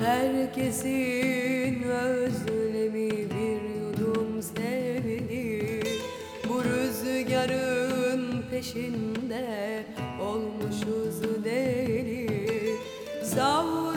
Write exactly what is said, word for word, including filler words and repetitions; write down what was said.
Herkesin özlemi bir yudum sevgi. Bu rüzgarın peşinde olmuşuz deli. Savur